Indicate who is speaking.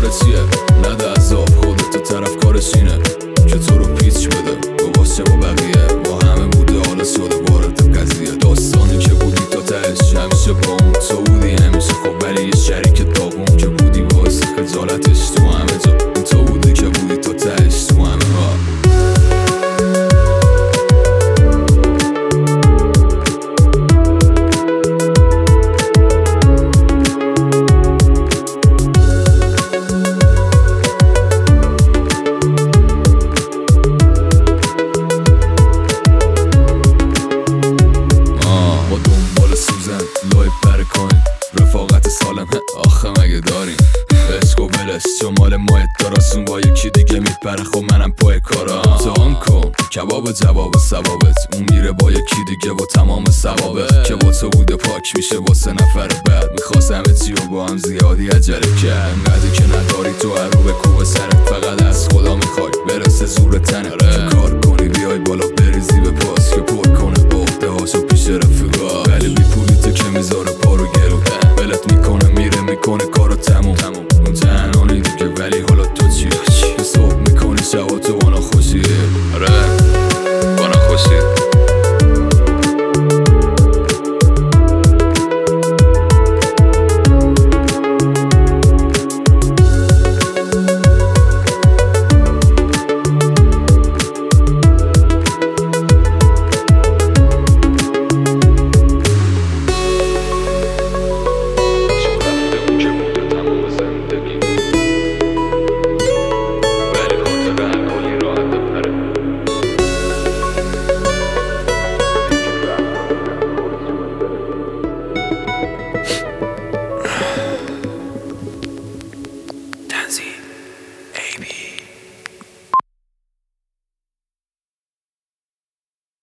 Speaker 1: کارتیه نده عذاب خودتو طرف کارشینه که تو رو پیچ بده با واسه ما بقیه با همه بوده حالا شده وارد قضیه داستانی که بودی تا تهش همیشه با اون تو بودی همیشه خب ولی یه شریک داغون که بودی باعث خجالتش تو همه جا تو بودی که بودی تا تهش تو همه ها لای پرکاین رفاقت سالم آخه مگه داریم عشق و ولش چون مال ماه داراسون با یکی دیگه میپره خب منم پای کارم امتحان کن کباب جواب ثوابت اون میره با یکی دیگه و تمام ثوابت که با تو بوده پاک میشه واسه نفر بعد میخواست همه چی و با هم زیادی عجله کرد انقدر که نداری تو هر رو به کوه سرت فقط از خدا میخوای برسه زور تنه که کار کنی